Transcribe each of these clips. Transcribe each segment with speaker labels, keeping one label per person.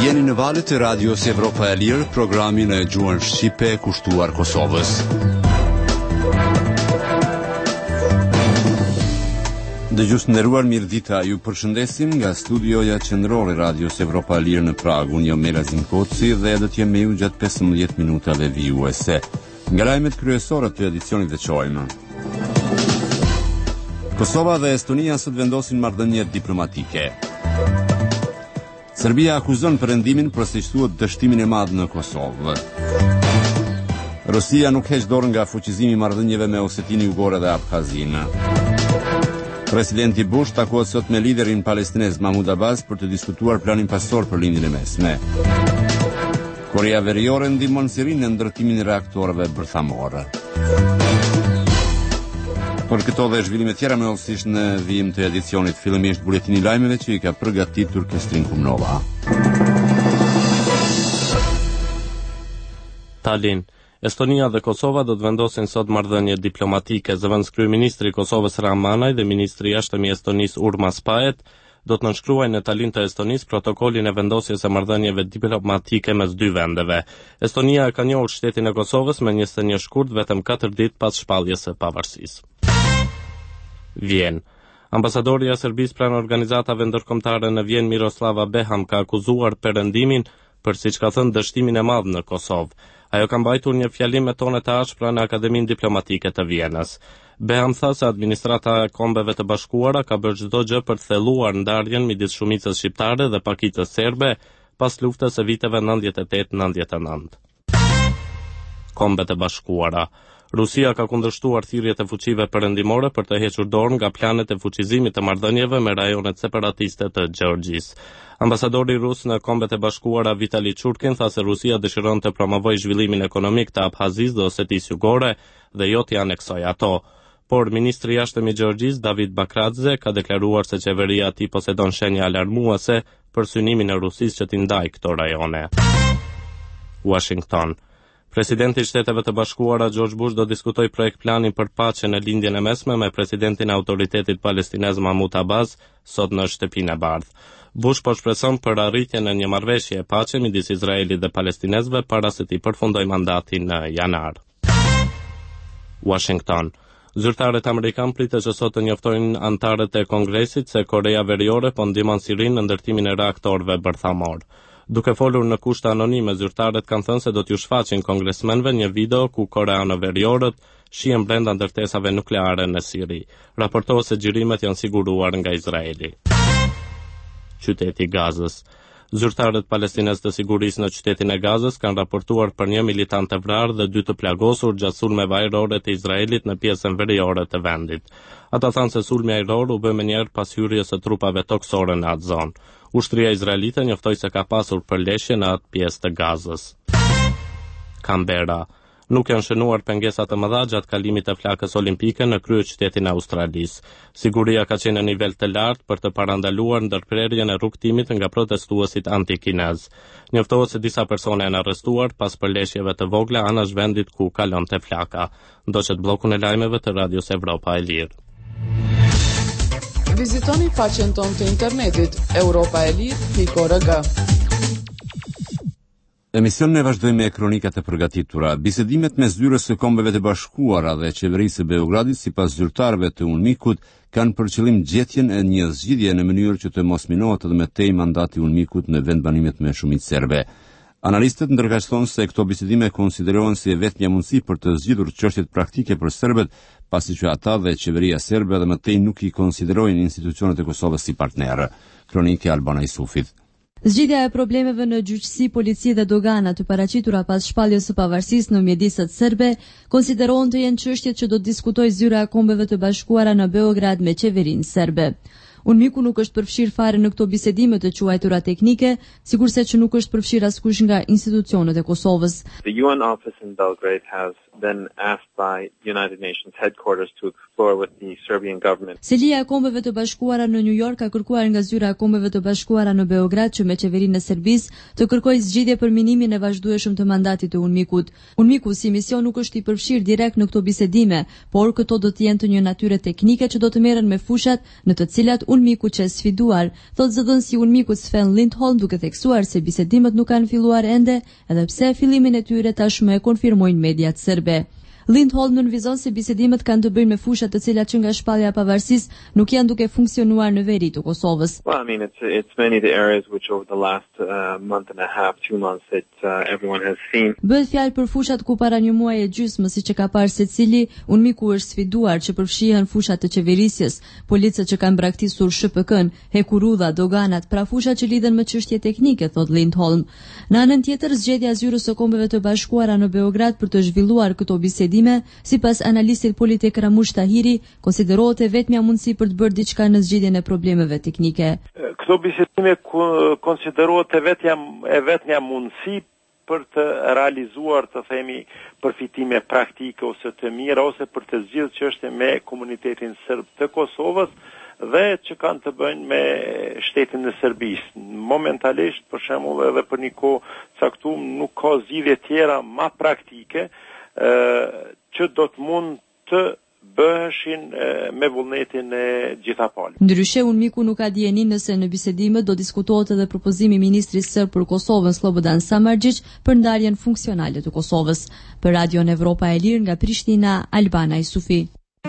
Speaker 1: Jeni në valët e radios Evropa e Lirë, programin e gjuhën shqipe kushtuar Kosovës. Dëgjues nderuar, mirëdita, ju përshëndesim nga studioja qendrore radios Evropa e Lirë në Prag. Unë jam Melazim Koci dhe do të jem me ju gjatë 15 minutave vijuese. Nga lajmet kryesore të edicionit të qojmë. Kosova dhe Estonia sot vendosin marrëdhënie diplomatike. Serbia akuzon perëndimin për se quhet dështimin e madh në Kosovë. Rusia nuk heq dorë nga fuqizimi i marrëdhënieve me Osetinë Jugore dhe Abkhazinë. Presidenti Bush takohet sot me liderin palestinez Mahmud Abbas për të diskutuar planin pasor për lindjen e mesme. Korea Veriore ndihmon Sirinë në ndërtimin e reaktorëve bërthamor. Për këto dhe zhvillime tjera më ose në vijim të edicionit, fillimisht buletini i lajmeve që i ka përgatitur Kestrin Kumnova.
Speaker 2: Tallinn. Estonia dhe Kosova do të vendosin sot marrëdhënie diplomatike. Zëvendëskryeministri i Kosovës Ramanaj dhe ministri i jashtëm i Estonisë Urma Spaet do të nënshkruajnë në Tallinn të Estonisë protokolin e vendosjes së marrëdhënieve diplomatike mes dy vendeve. Estonia ka njohur shtetin e Kosovës me 21 shkurt vetëm 4 ditë pas shpalljes së pavarësisë. Vjen. Ambasadori i Serbisë pranë organizatave ndërkombëtare në Vjen, Miroslava Beham, ka akuzuar perëndimin për, siç ka thënë, dështimin e madh në Kosovë. Ajo ka mbajtur një fjalim me tone të ashpra në Akademinë Diplomatike të Vjenës. Beham tha se administrata e Kombeve të Bashkuara ka bërë çdo gjë për të thelluar ndarjen midis shumicës shqiptare dhe pakicës serbe pas luftës së viteve 98-99. Kombet e Bashkuara. Rusia ka kundërshtuar thirrjet e fuqive perëndimore për të hequr dorë nga planet e fuqizimit të marrëdhënieve me rajonet separatiste të Gjeorgjisë. Ambasadori rus në Kombet e Bashkuara Vitali Churkin tha se Rusia dëshiron të promovojë zhvillimin ekonomik të Abkhazisë dhe Osetisë Jugore dhe jo t'i aneksojë ato. Por ministri i jashtëm i Gjeorgjisë David Bakradze ka deklaruar se qeveria e tij posedon shenja alarmuese për synimin e Rusisë që t'i ndajë këto rajone. Washington. Presidenti i Shteteve të Bashkuara George Bush do diskutoj projekt plani për paqe në lindjen e mesme me presidentin e Autoritetit Palestinez Mahmud Abbas sot në Shtëpinë e Bardhë. Bush po shpreson për arritjen e një marrëveshje e paqe midis Izraelit dhe palestinezëve para se t'i përfundojë mandatin në janar. Washington. Zyrtarët amerikan pritet që sot të njoftojnë anëtarët e Kongresit se Korea Veriore po ndihmon Sirinë në ndërtimin e reaktorëve bërthamor. Duke folur në kushte anonime, zyrtarët kanë thënë se do t'ju shfaqin kongresmenëve një video ku koreanë veriorët shihen brenda ndërtesave nukleare në Siri. Raportohet se xhirimet janë siguruar nga Izraeli. Qyteti i Gazës. Zyrtarët palestinez të sigurisë në qytetin e Gazës kanë raportuar për një militant të vrarë dhe 2 të plagosur gjatë sulmeve ajrore të Izraelit në pjesën veriore të vendit. Ata thanë se sulmi ajror u bë menjëherë pas hyrjes së trupave toksore në atë zonë. Ushtria izraelite njoftoi se ka pasur përleshje në atë pjesë të Gazës. Canberra. Nuk janë shënuar pengesa të mëdha gjatë kalimit të flakës olimpike në kryeqytetin e Australisë. Siguria ka qenë në nivel të lartë për të parandaluar ndërprerjen e rrugtimit nga protestuesit anti-kinez. Njoftohet se disa persona janë arrestuar pas përleshjeve të vogla anash vendit ku kalonte flaka. Ndoqet bllokun e lajmeve të Radios Evropa e Lirë.
Speaker 3: Vizitoni faqen tonë të internetit europaelir.org.
Speaker 1: Emisionin e vazhdojmë me kronikat e përgatitura. Bisedimet mes zyrës së Kombeve të Bashkuara dhe qeverisë së Beogradit sipas zyrtarëve të UNMIK-ut kanë për qëllim gjetjen e një zgjidhje në mënyrë që të mos minohet edhe më tej mandati i UNMIK-ut në vendbanimet me shumicë serbe. Analistët ndërkaqëson se këto bisedime konsiderohen si vetmja mundësi për të zgjidhur çështjet praktike për serbët, pasi që ata dhe qeveria serbe edhe më tej nuk i konsiderojnë institucionet e Kosovës si partnerë. Kronikë Albana Isufit.
Speaker 4: Zgjidhja e problemeve në gjyqësi, polici dhe dogana të paraqitura pas shpalljes së pavarësisë në mjediset serbe konsiderohen të jenë çështjet që do të diskutojë zyra e Kombeve të Bashkuara në Beograd me qeverinë serbe. UNMIK-u nuk është përfshirë fare në këto bisedime të quajtura teknike, sikurse që nuk është përfshirë askush nga institucionet e Kosovës.
Speaker 5: The UN office in Belgrade has then asked by United Nations headquarters to explore with the Serbian government.
Speaker 4: Selia e Kombeve të Bashkuara në New York ka kërkuar nga zyra e Kombeve të Bashkuara në Beograd që me qeverinë e Serbisë të kërkojë zgjidhje për minimin e vazhdueshëm të mandatit të UNMIK-ut. UNMIK-u si mision nuk është i përfshirë direkt në këto bisedime, por këto do të jenë të një natyre teknike që do të merren me fushat në të cilat UNMIK-u që sfiduar, thot zëdhënësi i UNMIK-ut Sven Lindholm, duke theksuar se bisedimet nuk kanë filluar ende, edhe pse fillimin e tyre tashmë e konfirmojnë mediat serbe. Lindholm nënvizon se bisedimet kanë të bëjnë me fushat të cilat që nga shpallja e pavarësisë nuk janë duke funksionuar në veri të Kosovës.
Speaker 5: Well, I mean, it's many the areas which over the last month and a half, 2 months that everyone has seen.
Speaker 4: Bëhet fjalë për fushat ku para një muaji e gjysmë, siç e ka parë secili, UNMIK-u është sfiduar që përfshihen fushat të qeverisjes, policët që kanë braktisur SHPK-n, hekurudha, doganat, pra fushat që lidhen me çështje teknike, thot Lindholm. Në anën tjetër, zgjedhja e zyrës së Kombeve të Bashkuara në Beograd për të zhvilluar këto bisedime, sipas analistit politik Ramush Tahiri, konsiderohet e vetmja mundësi për të bërë diçka në zgjidhjen e problemeve teknike.
Speaker 6: Këto bisedime konsiderohet e vetmja mundësi për të realizuar, të themi, përfitime praktike ose të mira ose për të zgjidhur çështje me komunitetin serb të Kosovës dhe që kanë të bëjnë me shtetin e Serbisë. Momentalisht, për shembull, edhe për një kohë caktuar nuk ka zgjidhje tjera më praktike që do të mund të bëheshin me vullnetin e gjitha palë.
Speaker 4: Ndryshe, UNMIK-u nuk ka dieni nëse në bisedime do diskutohet edhe propozimi i ministrit serb për Kosovën Slobodan Samardžić për ndarjen funksionale të Kosovës. Për Radion Evropa e Lirë nga Prishtina, Albana Isufi.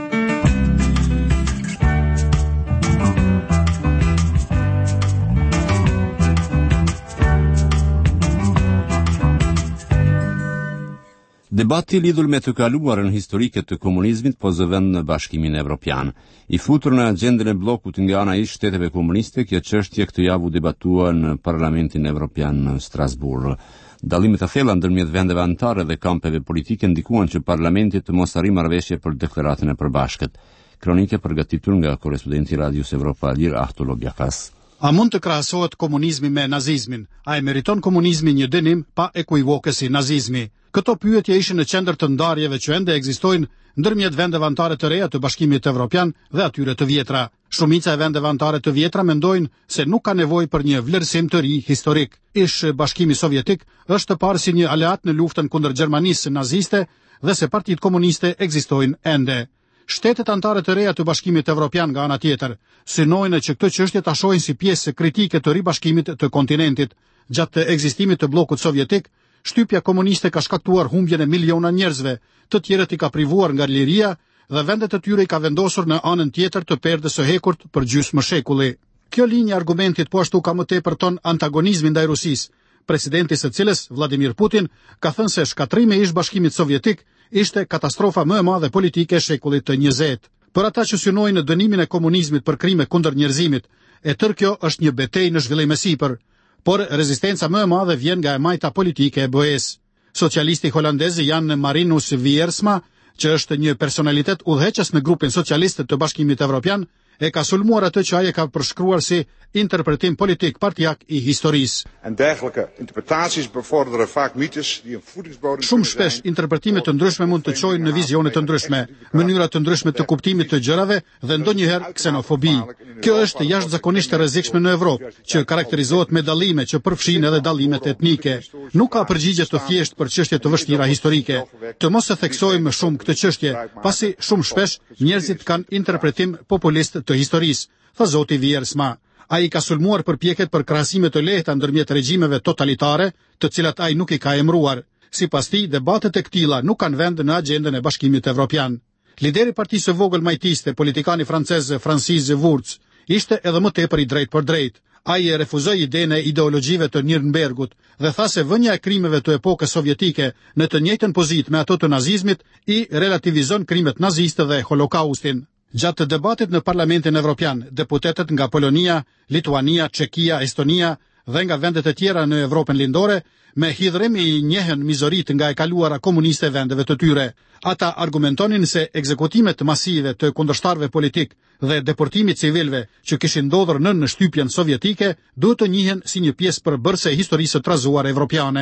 Speaker 1: Debati lidhur me të kaluarën historike të komunizmit po zëvend në Bashkimin Evropian. I futur në agjendën e bllokut nga ana e shteteve komuniste, kjo çështje këtë javë u debatua në Parlamentin Evropian në Strasburg. Dallimet e thella ndërmjet vendeve anëtare dhe kampeve politike ndikuan që parlamenti të mos arrijë marrëveshje për deklaratën e përbashkët. Kronike përgatitur nga korrespondenti Radios Evropa Lir Ahto Lobjakas.
Speaker 7: A mund të krahasohet komunizmi me nazizmin? A e meriton komunizmi një dënim pa ekuivoke si nazizmi? Këto pyetje ishin në qendër të ndarjeve që ende ekzistojnë ndërmjet vendeve anëtare të reja të Bashkimit Evropian dhe atyre të vjetra. Shumica e vendeve anëtare të vjetra mendojnë se nuk ka nevojë për një vlerësim të ri historik. Ish Bashkimi Sovjetik është të parë si një aleat në luftën kundër Gjermanisë naziste dhe se partitë komuniste ekzistojnë ende. Shtetet anëtare të reja të Bashkimit Evropian nga ana tjetër synojnë që këtë çështje ta shohin si pjesë kritike të ribashkimit të kontinentit. Gjatë ekzistimit të bllokut sovjetik, shtypja komuniste ka shkaktuar humbjen e miliona njerëzve, të tjerët i ka privuar nga liria dhe vendet e tyre i ka vendosur në anën tjetër të perdës së hekurt për gjysmë shekulli. Kjo linjë argumentit po ashtu ka më tepër ton antagonizmin ndaj Rusisë. Presidenti së cilës, Vladimir Putin, ka thënë se shkatrimi i Bashkimit Sovjetik ishte katastrofa më e madhe politike e shekullit të 20. Për ata që synojnë në dënimin e komunizmit për krime kundër njerëzimit, e tërë kjo është një betejë në zhvillim e sipër, por rezistenca më e madhe vjen nga e majta politike e BE-s. Socialisti holandez Jan Marinus Wiersma, që është një personalitet udhëheqës në grupin socialist të Bashkimit Evropian, e ka sulmuar atë që ai e ka përshkruar si interpretim politik partijak i historisë.
Speaker 8: En dergelijke interpretaties bevorderen vaak mythes die een voedingsbodem.
Speaker 7: Shumë shpesh interpretime të ndryshme mund të çojnë në vizione të ndryshme, mënyra të ndryshme të kuptimit të gjërave dhe ndonjëherë ksenofobi. Kjo është jashtëzakonisht e rrezikshme në Evropë, që karakterizohet me dallime që përfshin edhe dallimet etnike. Nuk ka përgjigje të thjeshtë për çështje të vështira historike. Të mos e theksojmë shumë këtë çështje, pasi shumë shpesh njerëzit kanë interpretim populist të historisë, tha zoti Wiersma. Ai ka sulmuar përpjekjet për krahasime të lehta ndërmjet regjimeve totalitare, të cilat ai nuk i ka emëruar. Sipas tij, debatet e këtilla nuk kanë vend në agjendën e Bashkimit Evropian. Lideri i partisë së vogël majtiste, politikani francez Francis Wurz, ishte edhe më tepër i drejtë për drejtë. Ai e refuzoi idenë e ideologjive të Nürnbergut dhe tha se vënia e krimeve të epokës sovjetike në të njëjtën pozitë me ato të nazizmit i relativizon krimet naziste dhe holokaustin. Gjatë debatit në Parlamentin Evropian, deputetët nga Polonia, Lituania, Çekia, Estonia dhe nga vendet e tjera në Evropën lindore, me hidhrim i njehen mizorit nga e kaluara komuniste vendeve të tyre. Ata argumentonin se ekzekutimet masive të kundërshtarëve politik dhe deportimi civilve që kishin ndodhur në shtypjen sovjetike duhet të njihen si një pjesë përbërëse e historisë së trazuar evropiane.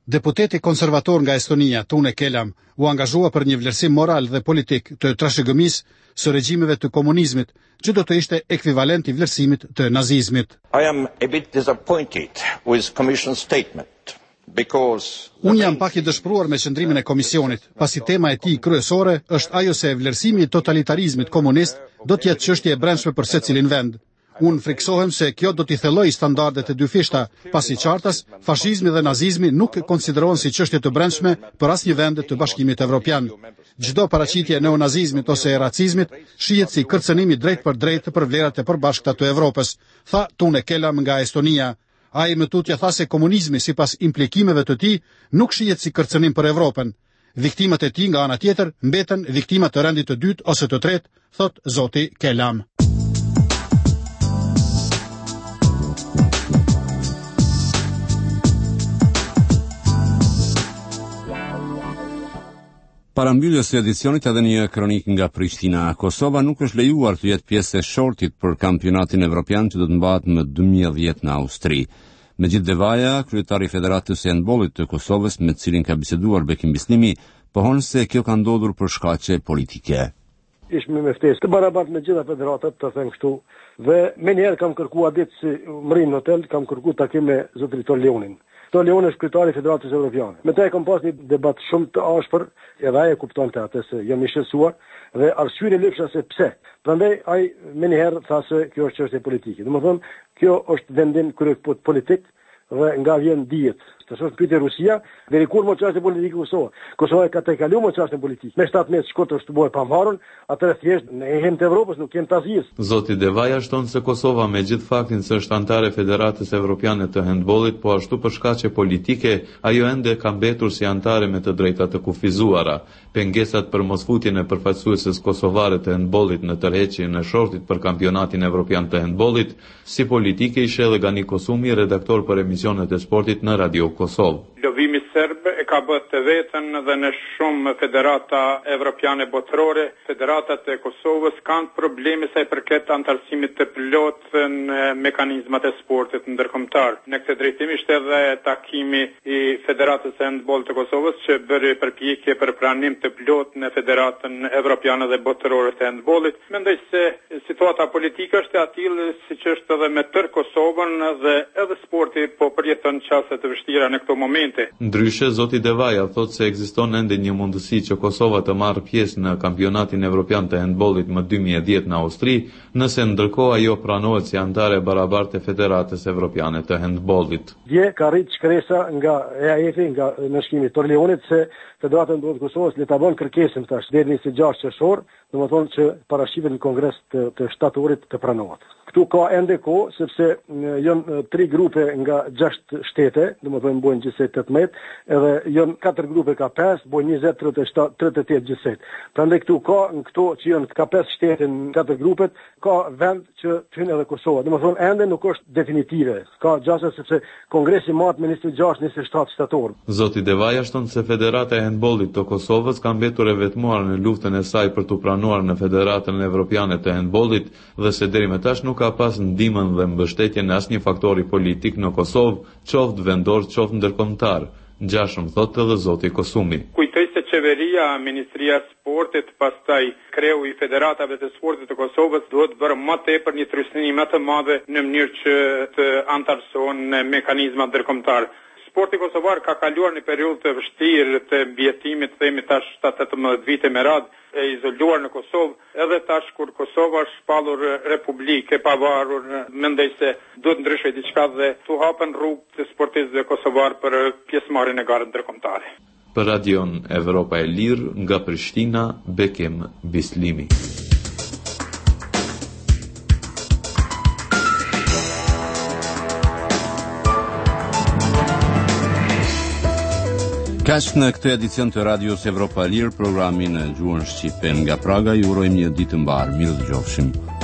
Speaker 7: Deputeti konservator nga Estonia, Tune Kelam, u angazhua për një vlerësim moral dhe politik të trashëgëmisë së regjimeve të komunizmit, që do të ishte ekvivalent i vlerësimit të nazizmit.
Speaker 9: I am a bit disappointed with Commission statement because
Speaker 7: Unë jam pak i dëshpëruar me qëndrimin e komisionit, pasi tema e tij kryesore është ajo se vlerësimi i totalitarizmit komunist do të jetë çështje e brendshme për secilin vend. Unë friksohem se kjo do t'i thellojë standardet e dyfishta, pasi qartas, fashizmi dhe nazizmi nuk konsiderohen si çështje të brendshme për asnjë vend të Bashkimit Evropian. Çdo paraqitje e neonazizmit ose e racizmit shihet si kërcënimi drejt për drejt për vlerat e përbashkëta të Evropës, tha Tune Kelam nga Estonia. Ai më tutje tha se komunizmi sipas implikimeve të tij nuk shihet si kërcënim për Evropën. Viktimat e tij nga ana tjetër mbeten viktima të rendit të dytë ose të tretë, thot zoti Kelam.
Speaker 1: Para mbylljes së edicionit edhe një kronik nga Prishtina. Kosova nuk është lejuar të jetë pjesë e shortit për kampionatin evropian që do të mbahet më 2010 në Austri. Mejid Devaja, kryetari i Federatës së Handbollit të Kosovës, me të cilin ka biseduar Bekim Bislimi, pohon se kjo ka ndodhur për shkaqe politike.
Speaker 10: Ishme me ftesë të barabartë me gjitha federatat, të them kështu, dhe me njerë kam kërkuar ditë si më rinë në hotel, kam kërkuar takim me zotrin Leonin. Leon është kryetari i Federatës Evropiane. Me ta e kam pas një debat shumë të ashpër, edhe ai e kuptonte atë se jam i shqetësuar dhe arsyeja e lëksha se pse. Prandaj ai më njëherë tha se kjo është çështje politike. Domethënë, kjo është vendim politik dhe nga vjen dihet. Të shoh pyetje Rusia, deri kur mo çështje politike Kosova. Kosova ka të kaluar mo çështje politike. Me 17 shkotër të bëhet pa marrën, atë thjesht ne jemi të Evropës, nuk jemi të Azisë.
Speaker 11: Zoti Devaja shton se Kosova me gjithë faktin se është antare e Federatës Evropiane të Handbollit, po ashtu për shkaqe politike, ajo ende ka mbetur si antare me të drejta të kufizuara. Pengesat për mosfutjen e përfaqësueses kosovare të handbollit në tërheqjen e shortit për kampionatin evropian të handbollit, si politike i sheh Gani Kosumi, redaktor për emisionet e sportit në Radio Kosovë.
Speaker 12: Lëvimi serb e ka bërë të vetën dhe në shumë federata evropiane botërore, federatat e Kosovës kanë probleme sa i përket antarësimit të plot në mekanizmat e sportit ndërkombëtar. Në këtë drejtim ishte edhe takimi i Federatës së Handbollit të Kosovës që bëri përpjekje për pranim të plot në Federatën Evropiane dhe Botërore të Handbollit. Mendoj se situata politike është e tillë siç është edhe me tërë Kosovën dhe edhe sporti po përjeton çaste të vështira në këto momente.
Speaker 11: Ndryshe, zoti Devaja thot se ekziston ende një mundësi që Kosova të marrë pjesë në kampionatin evropian të handbollit më 2010 në Austri, nëse ndërkohë ajo pranohet si antare barabartë e Federatës Evropiane të Handbollit.
Speaker 10: Dje ka rrit shkresa nga EAF-i, nga Ndërshkimi i Leonit se Federata e Handbollit të Kosovës le ta bën kërkesën tash deri në 26 qershor, domethënë që parashitet në kongres të shtatorit të pranohet. Këtu ka ende kohë sepse janë 3 grupe nga 6 shtete, domethënë bojnë gjithsej 18, edhe janë 4 grupe ka 5, bojnë 20, 37, 38 gjithsej. Prandaj këtu që janë ka 5 shtete në 4 grupet, ka vend që hyn edhe Kosova. Domethënë ende nuk është definitive. Ka gjasa sepse kongresi marr në 26-27 shtator.
Speaker 11: Zoti Devaja shton se Federata e Handbollit të Kosovës ka mbetur e vetmuar në luftën e saj për të pranuar në Federatën Evropiane të Handbollit dhe se deri më tash nuk ka pas ndihmën dhe mbështetjen e asnjë faktori politik në Kosovë, qoftë vendor, qoftë ndërkombëtar. Ngjashëm thotë edhe zoti Kosumi.
Speaker 12: Kujtoj se qeveria, Ministria e Sportit, pastaj kreu i federatave të sportit të Kosovës duhet bërë më tepër një trysni më të madhe në mënyrë që të antarësohen në mekanizma ndërkombëtar. Sporti kosovar ka kaluar një periudhë të vështirë të mbjetimit, themi tash 18 vite me radhë, e izoluar në Kosovë, edhe tash kur Kosova është shpallur republikë e pavarur, mendoj se duhet ndryshoj diçka dhe tu hapen rrugë të sportistëve kosovar për pjesëmarrjen në garën ndërkombëtare.
Speaker 11: Për Radion Evropa e Lirë nga Prishtina, Bekim Bislimi.
Speaker 1: Kaq në këtë edicion të Radios Evropa e Lirë, programin në gjuhën shqipe nga Praga, ju urojmë një ditë mbar, mirë dëgjofshim.